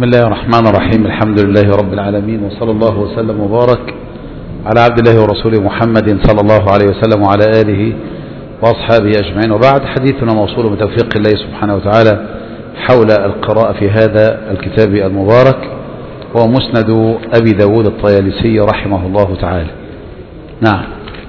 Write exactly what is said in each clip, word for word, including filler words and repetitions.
بسم الله الرحمن الرحيم. الحمد لله رب العالمين، وصلى الله وسلم وبارك على عبد الله ورسوله محمد صلى الله عليه وسلم وعلى آله وأصحابه أجمعين، وبعد. حديثنا موصول بتوفيق الله سبحانه وتعالى حول القراءة في هذا الكتاب المبارك، وهو مسند أبي داود الطيالسي رحمه الله تعالى. نعم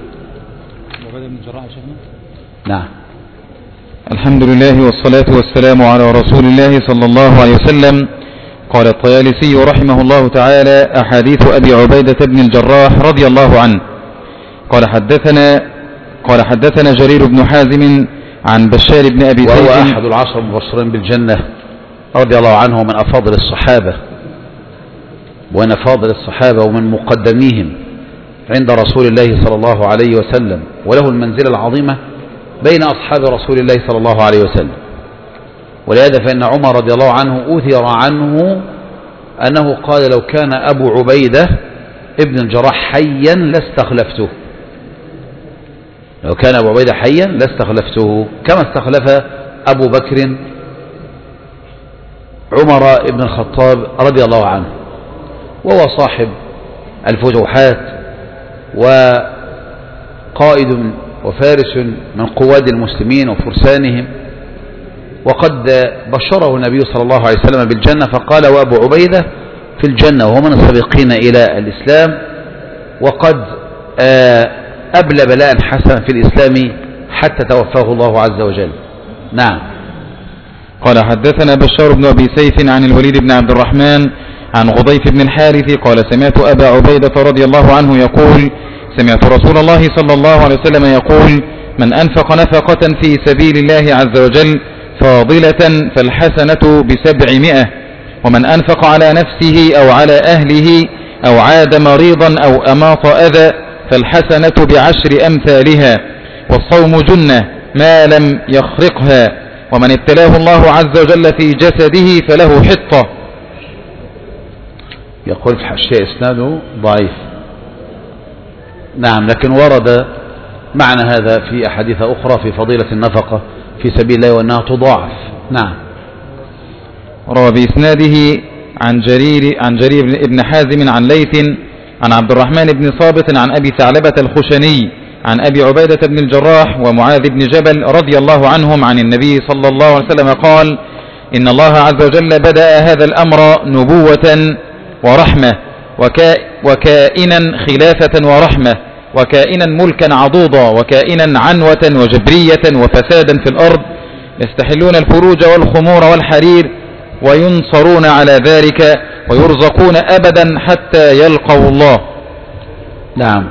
نعم الحمد لله والصلاة والسلام على رسول الله صلى الله عليه وسلم. قال الطيالسي رحمه الله تعالى: أحاديث أبي عبيدة بن الجراح رضي الله عنه. قال حدثنا قال حدثنا جرير بن حازم عن بشار بن أبي سيف، وهو أحد العشر المبشرين بالجنة رضي الله عنه، ومن أفاضل الصحابة ومن أفاضل الصحابة ومن مقدميهم عند رسول الله صلى الله عليه وسلم، وله المنزلة العظيمة بين أصحاب رسول الله صلى الله عليه وسلم. ولهذا فإن عمر رضي الله عنه أثر عنه أنه قال: لو كان أبو عبيدة ابن الجراح حيا لاستخلفته. لو كان أبو عبيدة حيا لاستخلفته، كما استخلف أبو بكر عمر ابن الخطاب رضي الله عنه، وهو صاحب الفتوحات وقائد وفارس من قواد المسلمين وفرسانهم، وقد بشره النبي صلى الله عليه وسلم بالجنة، فقال: وأبو عبيدة في الجنة، وهو من السابقين إلى الإسلام، وقد أبلى بلاء حسنا في الإسلام حتى توفاه الله عز وجل. نعم. قال حدثنا بشار بن أبي سيف عن الوليد بن عبد الرحمن عن غضيف بن الحارث قال: سمعت أبا عبيدة رضي الله عنه يقول: سمعت رسول الله صلى الله عليه وسلم يقول: من أنفق نفقة في سبيل الله عز وجل فاضلة فالحسنة بسبعمائة، ومن أنفق على نفسه أو على أهله أو عاد مريضا أو أماط أذى فالحسنة بعشر أمثالها، والصوم جنة ما لم يخرقها، ومن ابتلاه الله عز وجل في جسده فله حطة. يقول في الحاشية إسناده ضعيف. نعم، لكن ورد معنى هذا في أحاديث أخرى في فضيلة النفقة في سبيل الله وأنها تضاعف. نعم. روى بإسناده عن جرير عن جرير بن حازم عن ليث عن عبد الرحمن بن صابت عن أبي ثعلبة الخشني عن أبي عبيدة بن الجراح ومعاذ بن جبل رضي الله عنهم عن النبي صلى الله عليه وسلم قال: إن الله عز وجل بدأ هذا الأمر نبوة ورحمة، وكا وكائنا خلافة ورحمة، وكائنا ملكا عضوضا، وكائنا عنوة وجبرية وفسادا في الأرض، يستحلون الفروج والخمور والحرير وينصرون على ذلك ويرزقون أبدا حتى يلقوا الله. نعم.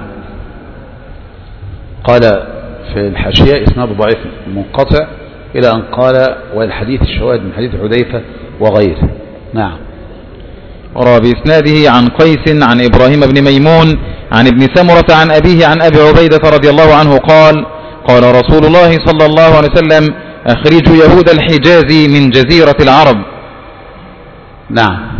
قال في الحاشية إسناد ضعيف منقطع إلى أن قال: والحديث الشواهد من حديث حذيفة وغيره. نعم. روى بإسناده عن قيس عن إبراهيم بن ميمون عن ابن سمرة عن أبيه عن أبي عبيدة رضي الله عنه قال: قال رسول الله صلى الله عليه وسلم: أخرجوا يهود الحجاز من جزيرة العرب. نعم.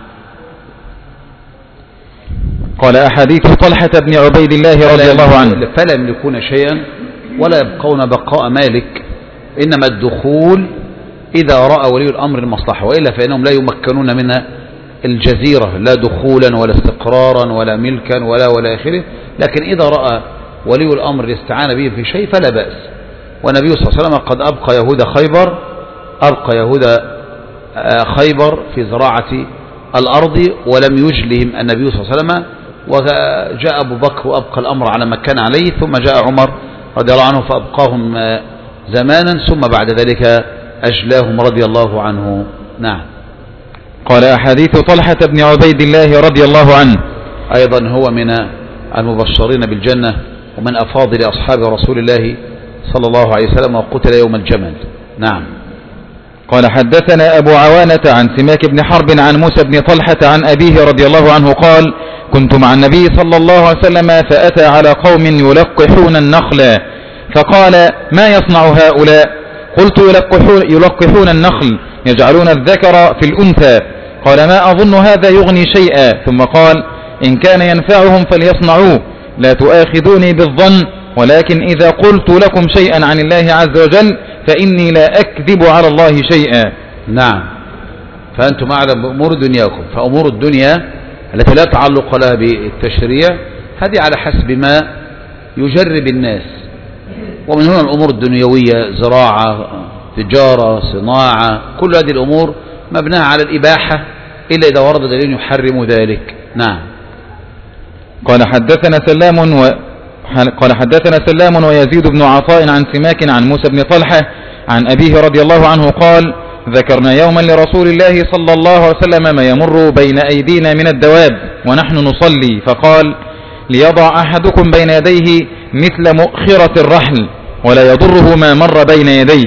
قال: أحاديث طلحة بن عبيد الله رضي الله عنه. فلا يملكون شيئا ولا يبقون بقاء مالك، إنما الدخول إذا رأى ولي الأمر المصلحة، وإلا فإنهم لا يمكنون من الجزيرة، لا دخولا ولا استقرارا ولا ملكا ولا ولا آخره. لكن إذا رأى ولي الأمر الاستعانة به في شيء فلا بأس. والنبي صلى الله عليه وسلم قد أبقى يهود خيبر أبقى يهود خيبر في زراعة الأرض ولم يجلهم النبي صلى الله عليه وسلم، وجاء أبو بكر وأبقى الأمر على ما كان عليه، ثم جاء عمر رضي الله عنه فأبقاهم زمانا، ثم بعد ذلك أجلاهم رضي الله عنه. نعم. قال: أحاديث طلحة بن عبيد الله رضي الله عنه أيضا هو من المبشرين بالجنة ومن أفاضل أصحاب رسول الله صلى الله عليه وسلم، وقتل يوم الجمل. نعم. قال: حدثنا أبو عوانة عن سماك بن حرب عن موسى بن طلحة عن أبيه رضي الله عنه قال: كنت مع النبي صلى الله عليه وسلم فأتى على قوم يلقحون النخل، فقال: ما يصنع هؤلاء؟ قلت: يلقحون, يلقحون النخل، يجعلون الذكر في الأنثى. قال: ما أظن هذا يغني شيئا. ثم قال: إن كان ينفعهم فليصنعوه، لا تؤاخذوني بالظن، ولكن إذا قلت لكم شيئا عن الله عز وجل فإني لا أكذب على الله شيئا. نعم. فأنتم أعلم بأمور دنياكم. فأمور الدنيا التي لا تعلق لها بالتشريع هذه على حسب ما يجرب الناس، ومن هنا الأمور الدنيوية زراعة تجارة صناعة كل هذه الأمور مبناها على الإباحة إلا إذا ورد دليل يحرم ذلك. نعم. قال حدثنا سلام و قال حدثنا سلام ويزيد بن عطاء عن سماك عن موسى بن طلحة عن أبيه رضي الله عنه قال ذكرنا يوما لرسول الله صلى الله عليه وسلم ما يمر بين أيدينا من الدواب ونحن نصلي، فقال ليضع أحدكم بين يديه مثل مؤخرة الرحل ولا يضره ما مر بين يديه،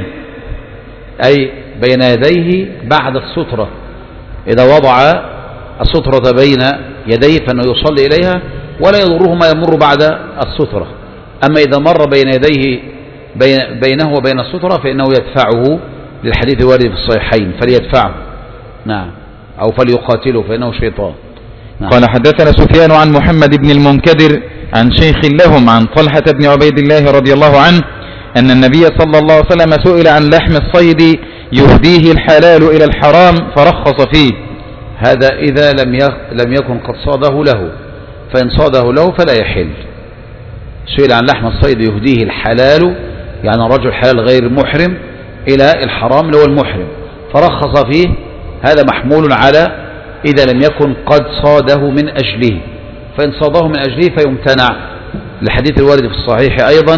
أي بين يديه بعد السترة، إذا وضع السترة بين يديه فإنه يصلي إليها ولا يضره ما يمر بعد السترة. أما إذا مر بين يديه بين بينه وبين السترة فإنه يدفعه، للحديث الوارد في الصحيحين فليدفعه. نعم. أو فليقاتله فإنه شيطان. نعم. قال حدثنا سفيان عن محمد بن المنكدر عن شيخ لهم عن طلحة بن عبيد الله رضي الله عنه أن النبي صلى الله عليه وسلم سئل عن لحم الصيد يهديه الحلال إلى الحرام فرخص فيه. هذا إذا لم لم يكن قد صاده له، فإن صاده له فلا يحل. سئل عن لحم الصيد يهديه الحلال، يعني الرجل حلال غير محرم إلى الحرام اللي هو المحرم، فرخص فيه. هذا محمول على إذا لم يكن قد صاده من أجله، فإن صاده من أجله فيمتنع. الحديث الوارد في الصحيح أيضا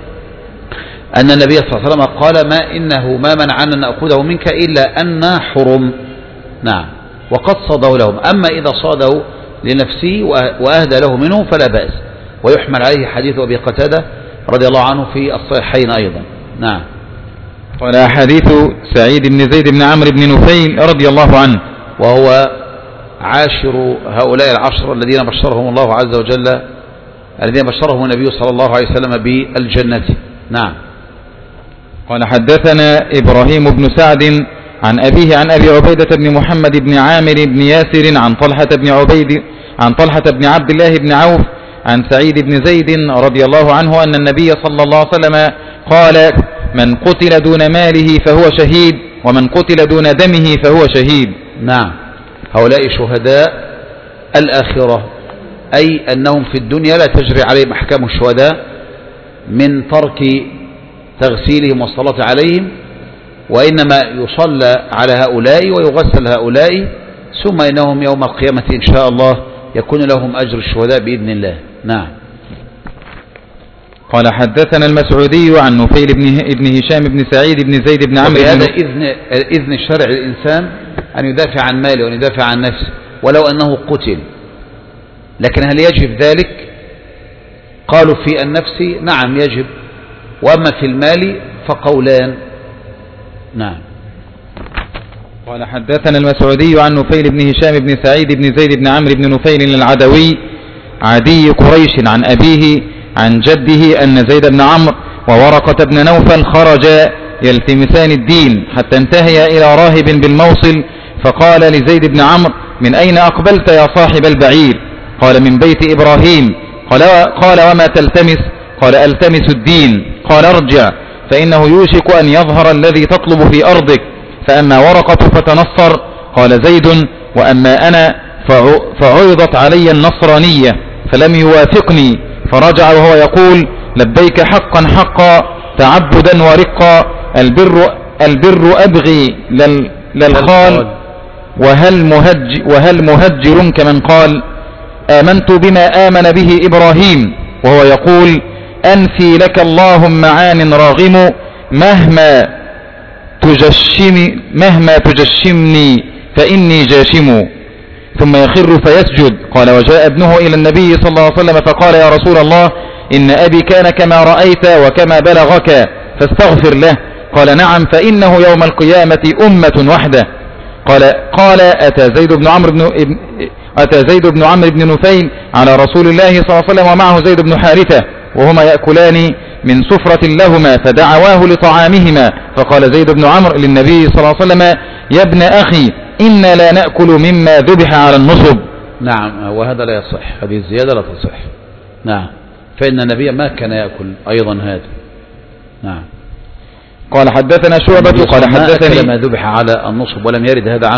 أن النبي صلى الله عليه وسلم قال ما إنه ما منعنا أن نأخذه منك إلا أن حرم. نعم. وقد صاده لهم. أما إذا صاده لنفسه وأهدى له منه فلا بأس، ويحمل عليه حديث أبي قتادة رضي الله عنه في الصحيحين أيضا. نعم. قال حديث سعيد بن زيد بن عمرو بن نفيل رضي الله عنه، وهو عاشر هؤلاء العشر الذين بشرهم الله عز وجل، الذين بشرهم النبي صلى الله عليه وسلم بالجنة. نعم. قال حدثنا إبراهيم بن سعد عن أبيه عن أبي عبيدة بن محمد بن عامر بن ياسر عن طلحة بن عبيد عن طلحة بن عبد الله بن عوف عن سعيد بن زيد رضي الله عنه أن النبي صلى الله عليه وسلم قال من قتل دون ماله فهو شهيد ومن قتل دون دمه فهو شهيد. نعم. هؤلاء شهداء الآخرة، أي أنهم في الدنيا لا تجري عليهم أحكام الشهداء من ترك تغسيلهم والصلاة عليهم، وإنما يصلى على هؤلاء ويغسل هؤلاء، ثم إنهم يوم القيامة إن شاء الله يكون لهم أجر الشهداء بإذن الله. نعم. قال حدثنا المسعودي عن نفيل بن ابن هشام بن سعيد بن زيد بن عمرو. هذا إذن إذن الشرع للإنسان أن يدافع عن ماله وأن يدافع عن نفسه ولو أنه قتل، لكن هل يجب ذلك؟ قالوا في النفس نعم يجب، وأما في المال فقولان. نعم. قال حدثنا المسعودي عن نفيل بن هشام بن سعيد بن زيد بن عمرو بن نفيل العدوي عدي قريش عن أبيه عن جده أن زيد بن عمرو وورقة بن نوفل خرجا يلتمسان الدين حتى انتهيا إلى راهب بالموصل، فقال لزيد بن عمرو من أين أقبلت يا صاحب البعير؟ قال من بيت إبراهيم. قال, قال وما تلتمس؟ قال ألتمس الدين. قال ارجع فإنه يوشك أن يظهر الذي تطلب في أرضك. فأما ورقة فتنصر. قال زيد وأما أنا فعرضت علي النصرانية فلم يوافقني، فرجع وهو يقول لبيك حقا حقا تعبدا ورقا، البر, البر أبغي للخال وهل مهج وهل مهجر كمن قال آمنت بما آمن به إبراهيم، وهو يقول أنفي لك اللهم معان راغم مهما تجشم مهما تجشمني فإني جاشم، ثم يخر فيسجد. قال وجاء ابنه إلى النبي صلى الله عليه وسلم فقال يا رسول الله إن أبي كان كما رأيت وكما بلغك فاستغفر له. قال نعم فإنه يوم القيامة أمة وحده. قال قال أتى زيد بن عمرو بن أتى زيد بن عمرو بن نفيل على رسول الله صلى الله عليه وسلم ومعه زيد بن حارثة وهما يأكلان من سفرة لهما فدعواه لطعامهما، فقال زيد بن عمرو للنبي صلى الله عليه وسلم يا ابن أخي إنا لا نأكل مما ذبح على النصب. نعم. وهذا لا يصح، هذه الزيادة لا تصح. نعم. فإن النبي ما كان يأكل أيضا هذا. نعم. قال حدثنا شعبة قال حدثني ما ذبح على النصب ولم يرد هذا عنه،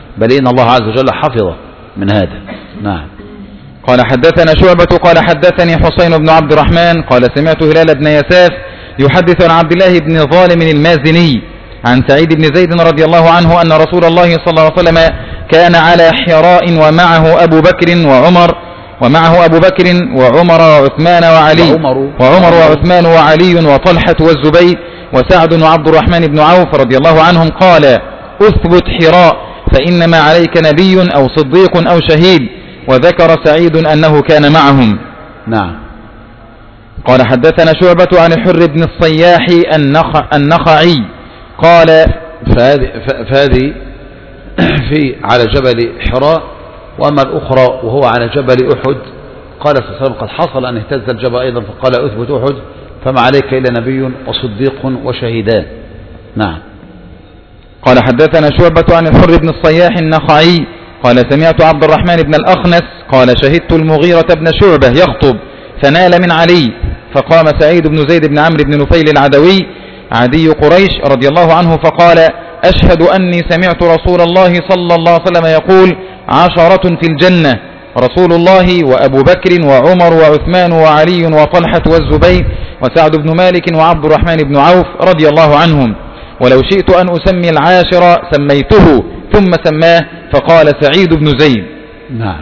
بل إن الله عز وجل حفظه من هذا. نعم. قال حدثنا شعبة قال حدثني حسين بن عبد الرحمن قال سمعت هلال بن يساف يحدث عن عبد الله بن ظالم المازني عن سعيد بن زيد رضي الله عنه أن رسول الله صلى الله عليه وسلم كان على حراء ومعه أبو بكر وعمر ومعه أبو بكر وعمر وعثمان وعلي وعمر, وعمر وعثمان وعلي وطلحة والزبير وسعد وعبد الرحمن بن عوف رضي الله عنهم. قال أثبت حراء فإنما عليك نبي أو صديق أو شهيد. وذكر سعيد أنه كان معهم. نعم. قال حدثنا شعبة عن الحر بن الصياح النخ النخعي قال فهذه, فهذه في على جبل حراء، وأما الأخرى وهو على جبل أحد قال صلى الله عليه وسلم قد حصل أن اهتز الجبل أيضا فقال أثبت أحد فما عليك إلا نبي وصديق وشهيدان. نعم. قال حدثنا شعبة عن الحر بن الصياح النخعي قال سمعت عبد الرحمن بن الأخنس قال شهدت المغيرة بن شعبة يخطب فنال من علي فقام سعيد بن زيد بن عمرو بن نفيل العدوي عدي قريش رضي الله عنه فقال أشهد أني سمعت رسول الله صلى الله عليه وسلم يقول عشرة في الجنة رسول الله وأبو بكر وعمر وعثمان وعلي وطلحة والزبير وسعد بن مالك وعبد الرحمن بن عوف رضي الله عنهم، ولو شئت أن أسمي العاشر سميته ثم سماه فقال سعيد بن زيد. نعم.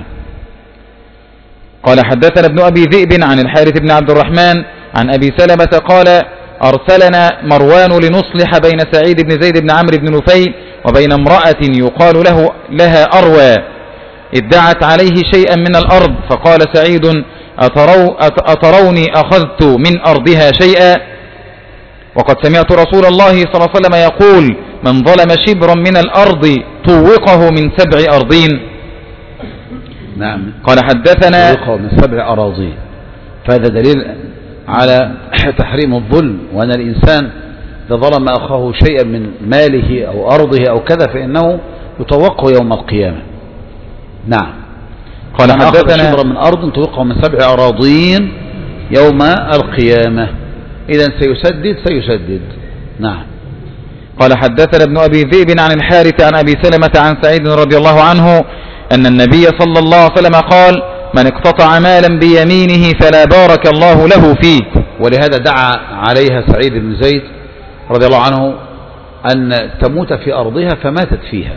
قال حدثنا ابن أبي ذئب عن الحارث بن عبد الرحمن عن أبي سلمة قال أرسلنا مروان لنصلح بين سعيد بن زيد بن عمرو بن نفيل وبين امرأة يقال له لها أروى ادعت عليه شيئا من الأرض فقال سعيد أترو أتروني أخذت من أرضها شيئا وقد سمعت رسول الله صلى الله عليه وسلم يقول من ظلم شبرا من الأرض طوقه من سبع أرضين. نعم. قال حدثنا طوقه من سبع أراضين، فهذا دليل على تحريم الظلم، وأن الإنسان إذا ظلم أخاه شيئا من ماله أو أرضه أو كذا فإنه يطوقه يوم القيامة. نعم. قال حدثنا شبرا من أرض طوقه من سبع أراضين يوم القيامة، إذن سيسدد سيسدد. نعم. قال حدثنا ابن أبي ذئب عن الحارث عن أبي سلمة عن سعيد رضي الله عنه أن النبي صلى الله عليه وسلم قال من اقتطع مالا بيمينه فلا بارك الله له فيه. ولهذا دعا عليها سعيد بن زيد رضي الله عنه أن تموت في أرضها فماتت فيها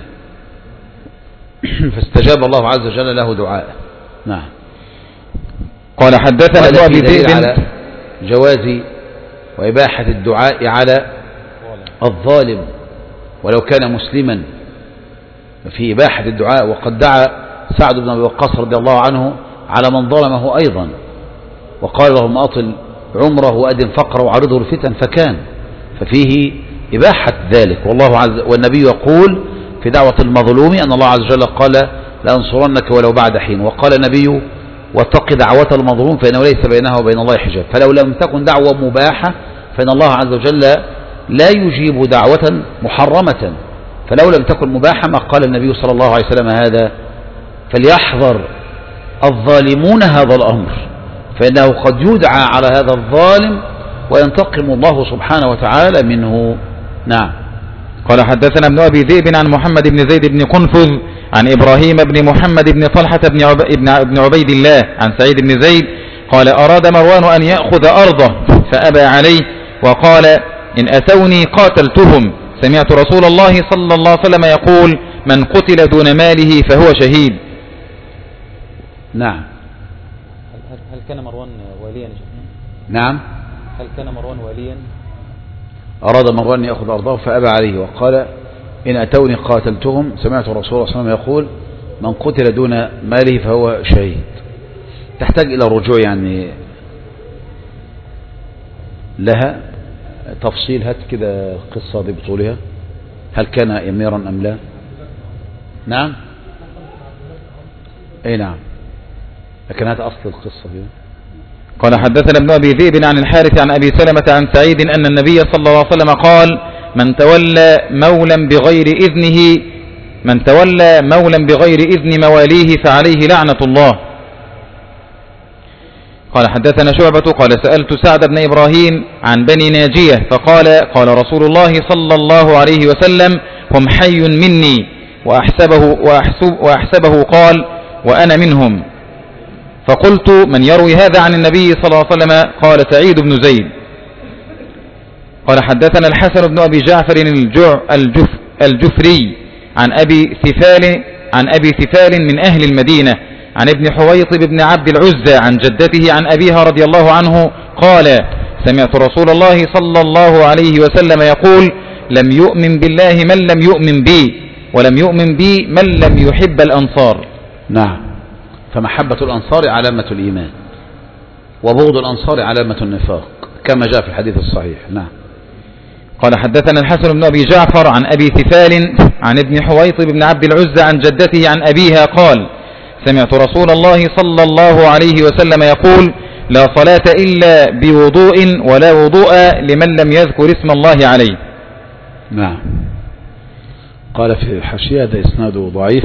فاستجاب الله عز وجل له دعاء. نعم. قال حدثنا ابن أبي ذئب على جواز وإباحة الدعاء على الظالم ولو كان مسلما، في إباحة الدعاء. وقد دعا سعد بن أبي وقاص رضي الله عنه على من ظلمه أيضا وقال لهم أطل عمره وأدن فقره وعرضه الفتن فكان، ففيه إباحة ذلك. والله عز والنبي يقول في دعوة المظلوم أن الله عز وجل قال لأنصرنك ولو بعد حين، وقال النبي واتق دعوة المظلوم فإنه ليس بينها وبين الله حجاب. فلو لم تكن دعوة مباحة فإن الله عز وجل لا يجيب دعوة محرمة، فلو لم تكن مباحة ما قال النبي صلى الله عليه وسلم هذا. فليحذر الظالمون هذا الأمر، فإنه قد يدعى على هذا الظالم وينتقم الله سبحانه وتعالى منه. نعم. قال حدثنا ابن أبي ذئب عن محمد بن زيد بن قنفذ عن إبراهيم بن محمد بن طلحة بن, عب... بن عبيد الله عن سعيد بن زيد قال أراد مروان أن يأخذ أرضه فأبى عليه وقال إن أتوني قاتلتهم. سمعت رسول الله صلى الله عليه وسلم يقول من قتل دون ماله فهو شهيد. نعم. هل, هل كان مروان واليا؟ نعم. هل كان مروان واليا؟ أراد مروان أن يأخذ أرضه فأبى عليه وقال إن أتوني قاتلتهم. سمعت الرسول صلى الله عليه وسلم يقول من قتل دون ماله فهو شهيد. تحتاج إلى رجوع يعني لها تفصيل. هات كده قصة ببطولها، هل كان أميرا أم لا؟ نعم. أي نعم، لكن هات أصل القصة فيها. قال حدثنا ابن أبي ذئب عن الحارث عن أبي سلمة عن سعيد أن النبي صلى الله عليه وسلم قال من تولى مولا بغير إذنه من تولى مولا بغير إذن مواليه فعليه لعنة الله. قال حدثنا شعبة قال سألت سعد بن إبراهيم عن بني ناجية فقال قال رسول الله صلى الله عليه وسلم هم حي مني وأحسبه, وأحسب وأحسبه قال وأنا منهم. فقلت من يروي هذا عن النبي صلى الله عليه وسلم؟ قال سعيد بن زيد. قال حدثنا الحسن بن أبي جعفر الجف الجفري عن أبي ثفال عن أبي ثفال من أهل المدينة عن ابن حويطب بن عبد العزى عن جدته عن أبيها رضي الله عنه قال سمعت رسول الله صلى الله عليه وسلم يقول لم يؤمن بالله من لم يؤمن بي ولم يؤمن بي من لم يحب الأنصار. نعم. فمحبة الأنصار علامة الإيمان، وبغض الأنصار علامة النفاق كما جاء في الحديث الصحيح. نعم. قال حدثنا الحسن بن أبي جعفر عن أبي ثفال عن ابن حويطب بن عبد العزى عن جدته عن أبيها قال سمعت رسول الله صلى الله عليه وسلم يقول لا صلاة إلا بوضوء ولا وضوء لمن لم يذكر اسم الله عليه. نعم. قال في الحاشية هذا إسناده ضعيف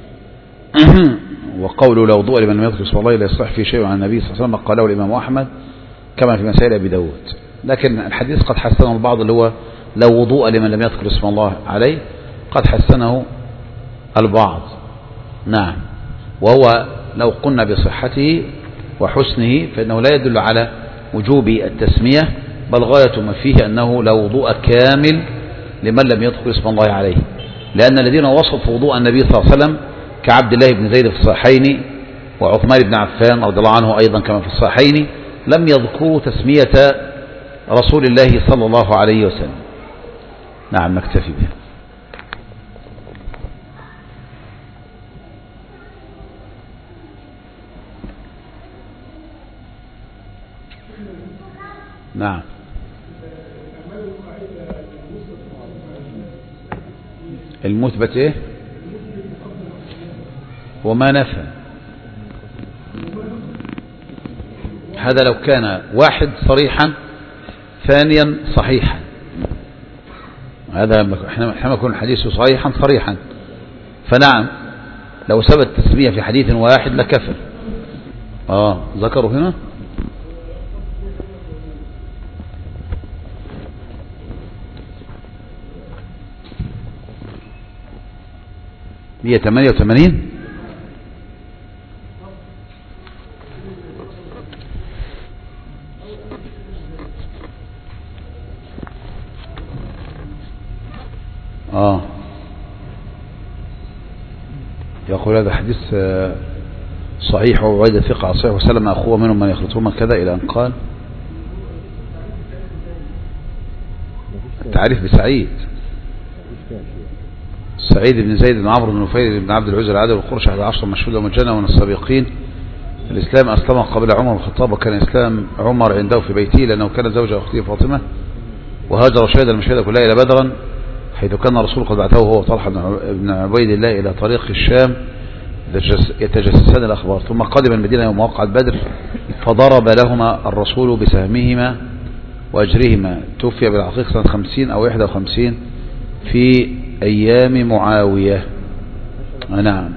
وقوله لا وضوء لمن لم يذكر اسم الله لا يصح فيه شيء عن النبي صلى الله عليه وسلم قاله الإمام أحمد كما في مسائل أبي داود، لكن الحديث قد حسنه البعض اللي هو لا وضوء لمن لم يذكر اسم الله عليه قد حسنه البعض. نعم. وهو لو قلنا بصحته وحسنه فإنه لا يدل على وجوب التسمية، بل غاية ما فيه أنه لا وضوء كامل لمن لم يذكر اسم الله عليه، لأن الذين وصفوا وضوء النبي صلى الله عليه وسلم كعبد الله بن زيد في الصحيحين وعثمان بن عفان رضي الله عنه أيضا كما في الصحيحين لم يذكروا تسمية رسول الله صلى الله عليه وسلم. نعم. نكتفي به. نعم. المثبت ايه؟ وما نفى. هذا لو كان واحد صريحا ثانيا صحيحا، هذا حينما يكون الحديث صحيحا صريحا فنعم لو ثبت تسمية في حديث واحد لكفر. اه ذكروا هنا مئة وثمانية وثمانين. اه يقول هذا حديث صحيح وعيد ثقة صحيح وسلم أخوه منهم من يخلطهما كذا إلى أن قال التعريف بسعيد سعيد بن زيد بن عمرو بن نفيل بن عبد العزى العادل والقرش أحد عشر مشهود ومجنة ومن السابقين الإسلام. أسلم قبل عمر بن الخطاب وكان إسلام عمر عنده في بيته لأنه كان زوج أخته فاطمة، وهاجر شهد المشهد كلها إلى بدرا حيث كان الرسول قد بعثه هو طلحة بن عبيد الله إلى طريق الشام يتجسسان الأخبار، ثم قدم المدينة يوم وقعة بدر فضرب لهما الرسول بسهمهما وأجرهما. توفي بالعقيق سنة خمسين أو إحدى وخمسين في أيام معاوية. نعم.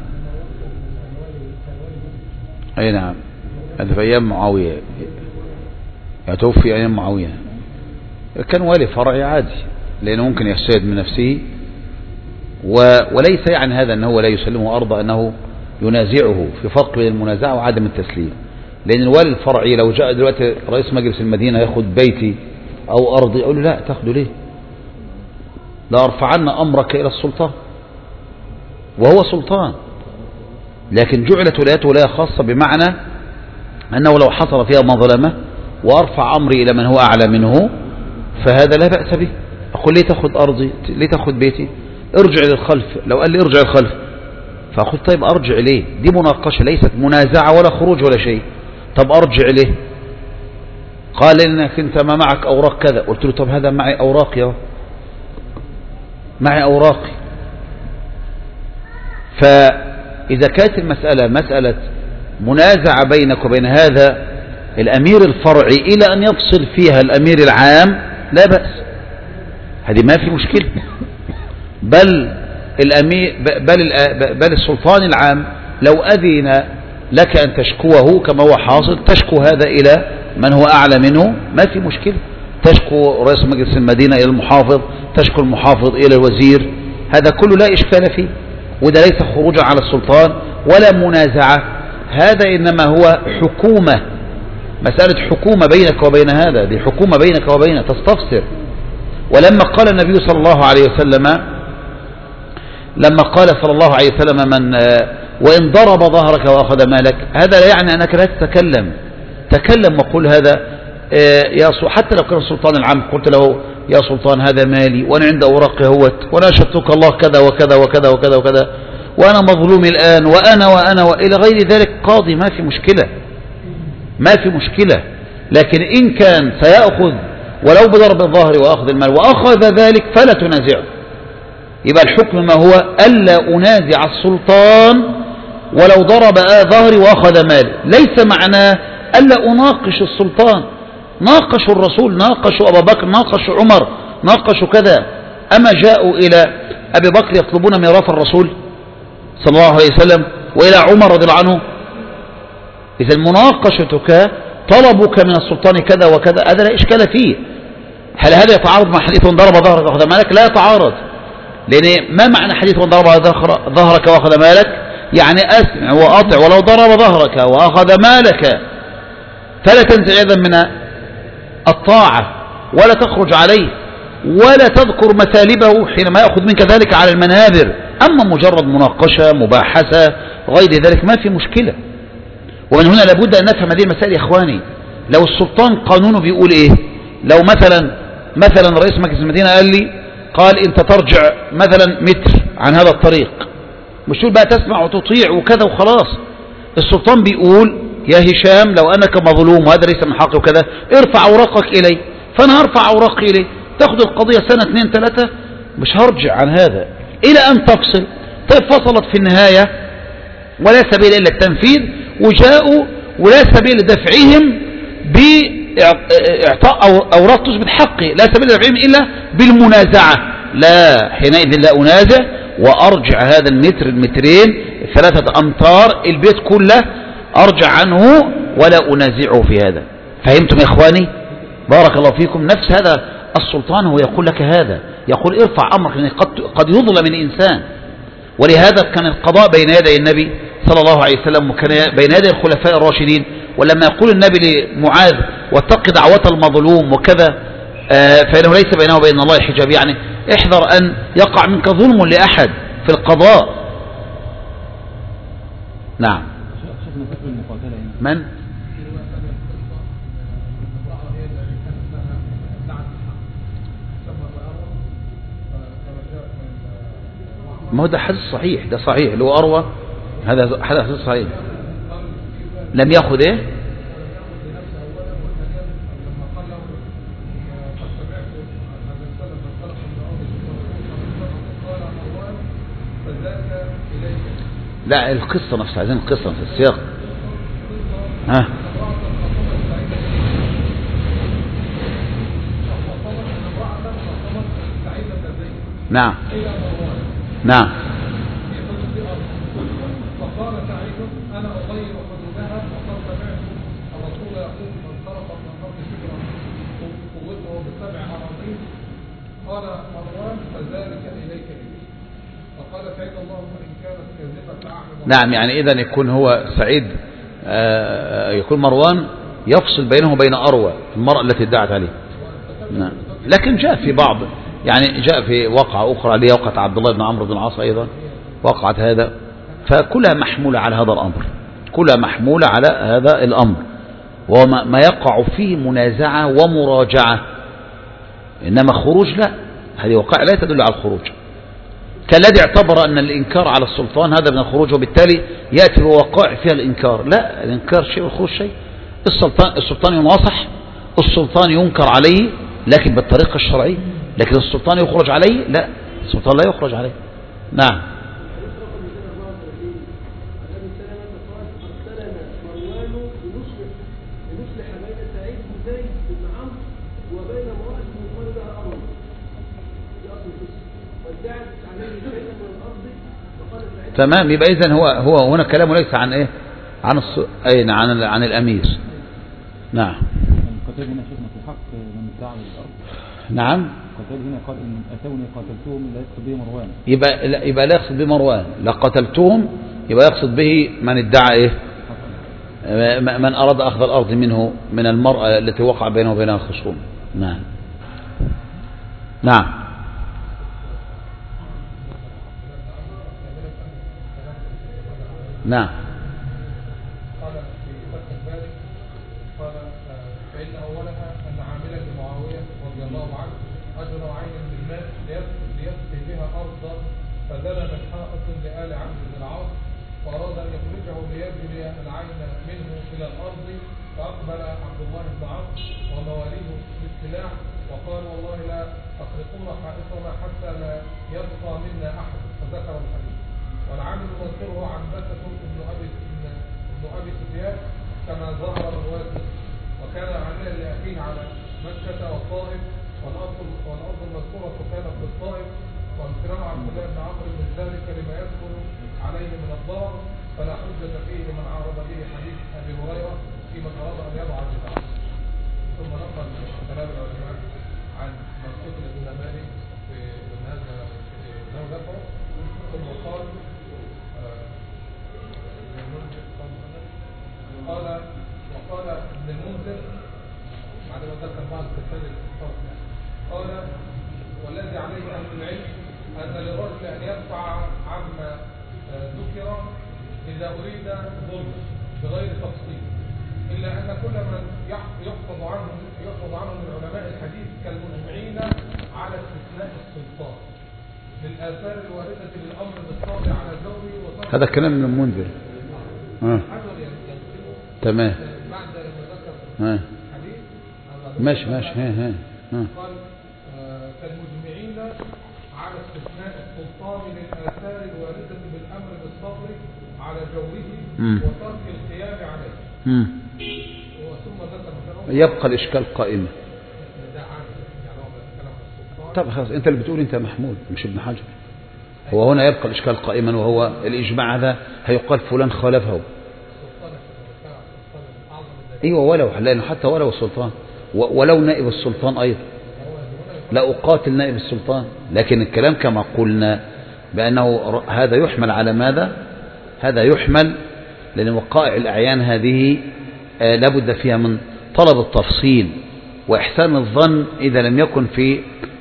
أي نعم. هذا في أيام معاوية، يتوفي أيام معاوية. كان والي فرعي عادي لأنه ممكن يجتهد من نفسه و... وليس يعني هذا أنه لا يسلمه أرض أنه ينازعه، في فرق بين المنازعة وعدم التسليم. لأن الوالي الفرعي لو جاء دلوقتي رئيس مجلس المدينة ياخد بيتي أو أرضي أقول له لا تاخده ليه؟ لا أرفعن أمرك إلى السلطان، وهو سلطان، لكن جعلت ولايته ولاية خاصة بمعنى أنه لو حصل فيها مظلمة وأرفع أمري إلى من هو أعلى منه فهذا لا بأس به. أقول ليه تاخد أرضي؟ ليه تاخد بيتي؟ ارجع للخلف. لو قال لي ارجع للخلف فأقول طيب أرجع ليه؟ دي مناقشة ليست منازعة ولا خروج ولا شيء. طب أرجع ليه؟ قال إنك أنت ما معك أوراق كذا. قلت له طب هذا معي أوراق يا معي أوراقي. فإذا كانت المسألة مسألة منازعة بينك وبين هذا الأمير الفرعي إلى أن يفصل فيها الأمير العام لا بأس، هذه ما في مشكلة. بل الأمير بل بل السلطان العام لو أذن لك أن تشكوه كما هو حاصل تشكو هذا إلى من هو أعلى منه ما في مشكلة. تشكو رئيس مجلس المدينة إلى المحافظ، تشكو المحافظ إلى الوزير، هذا كله لا إشكال فيه. وده ليس خروجا على السلطان ولا منازعة، هذا إنما هو حكومة، مسألة حكومة بينك وبين هذا، دي حكومة بينك وبين تستفسر. ولما قال النبي صلى الله عليه وسلم لما قال صلى الله عليه وسلم من وإن ضرب ظهرك وأخذ مالك، هذا لا يعني أنك لا تتكلم، تكلم وقل هذا يا حتى لو كان السلطان العام قلت له يا سلطان هذا مالي وأنا عند أوراقي هوت وأنا أشهدتك الله كذا وكذا وكذا وكذا وكذا وأنا مظلوم الآن وأنا وأنا وإلى غير ذلك، قاضي ما في مشكلة، ما في مشكلة. لكن إن كان سيأخذ ولو بضرب الظهر وأخذ المال وأخذ ذلك فلا تنازعه، يبقى الحكم ما هو ألا أنازع السلطان ولو ضرب ظهري وأخذ مالي، ليس معناه ألا أناقش السلطان، ناقشوا الرسول، ناقشوا أبا بكر، ناقشوا عمر، ناقشوا كذا. أما جاءوا إلى أبي بكر يطلبون ميراث الرسول صلى الله عليه وسلم وإلى عمر رضي الله عنه، إذا مناقشتك طلبك من السلطان كذا وكذا هذا لا إشكال فيه. هل هذا يتعارض مع حديث ضرب ظهرك وأخذ مالك؟ لا يتعارض، لأن ما معنى حديث ضرب ظهرك وأخذ مالك؟ يعني أسمع وأطع، ولو ضرب ظهرك وأخذ مالك فلا تنزع إذن من الطاعة ولا تخرج عليه ولا تذكر مثالبه حينما يأخذ منك ذلك على المنابر. أما مجرد مناقشة مباحثة غير ذلك ما في مشكلة. ومن هنا لابد أن نفهم هذه المسائل يا إخواني. لو السلطان قانونه بيقول إيه، لو مثلا مثلا رئيس مجلس المدينة قال لي قال أنت ترجع مثلا متر عن هذا الطريق، مش تقول بقى تسمع وتطيع وكذا وخلاص. السلطان بيقول يا هشام لو أنك مظلوم وهذا ليس من حقي وكذا ارفع أوراقك إلي، فأنا هرفع أوراقي إلي، تأخذ القضية سنة اثنين ثلاثة مش هرجع عن هذا إلى أن تفصل. طيب فصلت في النهاية ولا سبيل إلا التنفيذ، وجاءوا ولا سبيل لدفعهم بإعطاء أوراق تثبت حقي، لا سبيل لدفعهم إلا بالمنازعة، لا حينئذ لا أنازع وأرجع هذا المتر المترين ثلاثة أمتار البيت كله أرجع عنه ولا أنازعه في هذا. فهمتم يا إخواني؟ بارك الله فيكم. نفس هذا السلطان هو يقول لك هذا، يقول ارفع أمرك لأن قد, قد يظلم الإنسان. ولهذا كان القضاء بين يدي النبي صلى الله عليه وسلم وكان بين يدي الخلفاء الراشدين. ولما يقول النبي لمعاذ واتق دعوة المظلوم وكذا فإنه ليس بينه وبين الله حجاب، يعني احذر أن يقع منك ظلم لأحد في القضاء. نعم. من؟ ما هو ده حديث صحيح، ده صحيح اللي هو أروى، هذا حديث صحيح. لم يأخذ إيه؟ لا القصة نفسها، عايزين القصة في السياق. ها نعم نعم. فقال سعيد انا اغير حدودها وقد سمعت الرسول يقول من سرق من الارض شبرا قوته بالسبع اراضين. قال مروان فذلك اليك به. فقال سعيد اللهم ان كانت كاذبه فاعلم. نعم، يعني اذا يكون هو سعيد آه يكون مروان يفصل بينه وبين أروى المرأة التي ادعت عليه. نعم. لكن جاء في بعض، يعني جاء في وقعة أخرى اللي وقعت عبد الله بن عمرو بن العاص أيضا وقعت هذا، فكلها محمولة على هذا الأمر، كلها محمولة على هذا الأمر، وما ما يقع فيه منازعة ومراجعة، إنما خروج لا، هذه وقائع لا تدل على الخروج. كالذي اعتبر أن الإنكار على السلطان هذا من الخروج، وبالتالي يأتي بوقائع فيها الإنكار. لا، الإنكار شيء والخروج شيء. السلطان السلطان يناصح، السلطان ينكر عليه لكن بالطريقة الشرعية، لكن السلطان يخرج عليه لا، السلطان لا يخرج عليه. نعم. تمام، يبقى إذن هو هو هنا كلامه ليس عن ايه، عن الص... اين عن عن الامير. نعم. قتل هنا شيخنا في حق من ادعى الارض. نعم. فالتالي هنا قال إن أتوني قاتلتهم لا يقصد به مروان. يبقى لا, يبقى لا يقصد به مروان، لا قتلتهم يبقى يقصد به من ادعى إيه؟ من أراد أخذ الأرض منه من المرأة التي وقع بينه وبينها الخصوم. نعم نعم. نعم. قال في فتح الباري قال فإن أولها أن عاملا لمعاوية رضي الله عنه أجر عين بالماء ليسقي بها أرضا فزل من حائط لآل عبد بن العاص وأراد أن يخرجه ليجري العين منه إلى الأرض فأقبل عبد الله بن عمرو ومواليه بالسلاح وقال والله لا تخرقون حائطنا حتى لا يبقى منا أحد فذكر الحديث. والعامل مذكره عن بسة ابن أبي ابن أبي سفيان كما ظهر الرواية وكان عاملا لأخيه على مكة والطائف والأرض والأرض المذكورة كانت في الطائف وامتناع عبد الله بن عمرو من ذلك لما يدخل عليه من الضرر فلا حجة فيه لمن عارض به حديث أبي هريرة في من أراد أن يضع جزاء. ثم نقل كلام العلماء عن مسعود بن مالك في هذا له ذكر ثم قال قال وقال ابن المنذر بعد ما ذكر بعض الكتاب الفرق قال والذي عليه أهل العلم أن للرجل أن يدفع عما ذكر إذا أريد ظلم بغير تفصيل إلا أن كل من يحفظ عنه يحفظ عنه من علماء الحديث كالمجمعين على استثناء السلطان للآثار الواردة للأمر بالطبع على الزوج. هذا كلام من المنذر. آه. تمام. بعد ما ذكر الحديث ماشي ماشي ها ها قال كالمجمعين على استثناء السلطان للآثار الواردة بالأمر بالصبر على جوره وترك القيام عليه. وثم ذكر يبقى الإشكال قائمة. طب خلاص أنت اللي بتقول أنت محمود مش ابن حجر. هو هنا يبقى الإشكال قائما وهو الإجماع هذا هيقال فلان خالفه. ايوه ولو لانه حتى ولو السلطان ولو نائب السلطان ايضا لا اقاتل نائب السلطان، لكن الكلام كما قلنا بانه هذا يحمل على ماذا؟ هذا يحمل لان وقائع الاعيان هذه آه لابد فيها من طلب التفصيل واحسان الظن اذا لم يكن في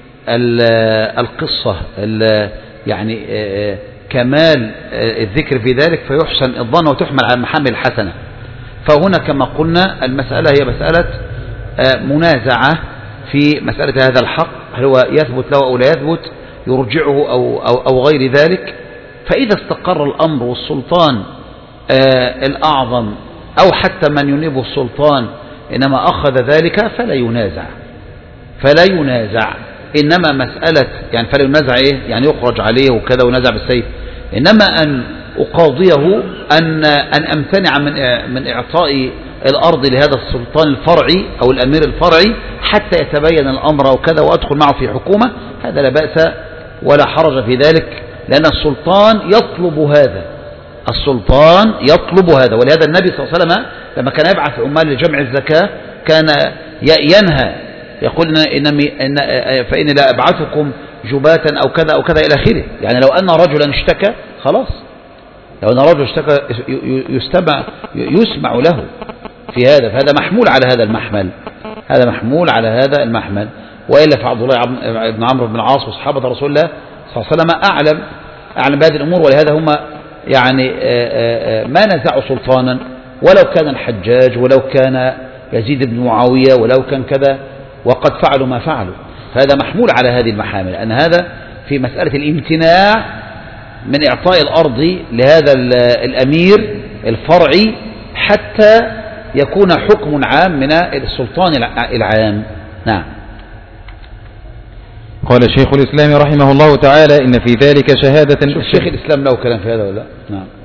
القصه يعني آه كمال آه الذكر في ذلك فيحسن الظن وتحمل على محامل الحسنه. فهنا كما قلنا المسألة هي مسألة منازعة في مسألة هذا الحق، هل هو يثبت له أو لا يثبت، يرجعه أو, أو, أو غير ذلك. فإذا استقر الأمر والسلطان الأعظم أو حتى من ينيبه السلطان إنما أخذ ذلك فلا ينازع فلا ينازع إنما مسألة يعني فلا ينازع إيه يعني يخرج عليه وكذا ونازع بالسيف، إنما أن أقاضيه أن أن أمتنع من من إعطاء الأرض لهذا السلطان الفرعي أو الأمير الفرعي حتى يتبين الأمر وكذا وأدخل معه في حكومة، هذا لا بأس ولا حرج في ذلك لأن السلطان يطلب هذا السلطان يطلب هذا. ولهذا النبي صلى الله عليه وسلم لما كان يبعث عمال لجمع الزكاة كان ينهى يقول إن إن فإني لا أبعثكم جباتا أو كذا أو كذا إلى آخره. يعني لو أن رجلا اشتكى خلاص، لو أن رجل اشتكى يستمع يسمع له في هذا، فهذا محمول على هذا المحمل هذا محمول على هذا المحمل. وإلا فعبد الله بن عمرو بن العاص وصحابة رسول الله صلى الله عليه وسلم أعلم أعلم بهذه الأمور، ولهذا هم يعني ما نزعوا سلطانا ولو كان الحجاج ولو كان يزيد بن معاوية ولو كان كذا وقد فعلوا ما فعلوا، فهذا محمول على هذه المحامل. أن هذا في مسألة الامتناع من إعطاء الأرض لهذا الأمير الفرعي حتى يكون حكم عام من السلطان العام. نعم. قال شيخ الإسلام رحمه الله تعالى إن في ذلك شهادة شيخ الإسلام له كلام في هذا ولا لا؟ نعم.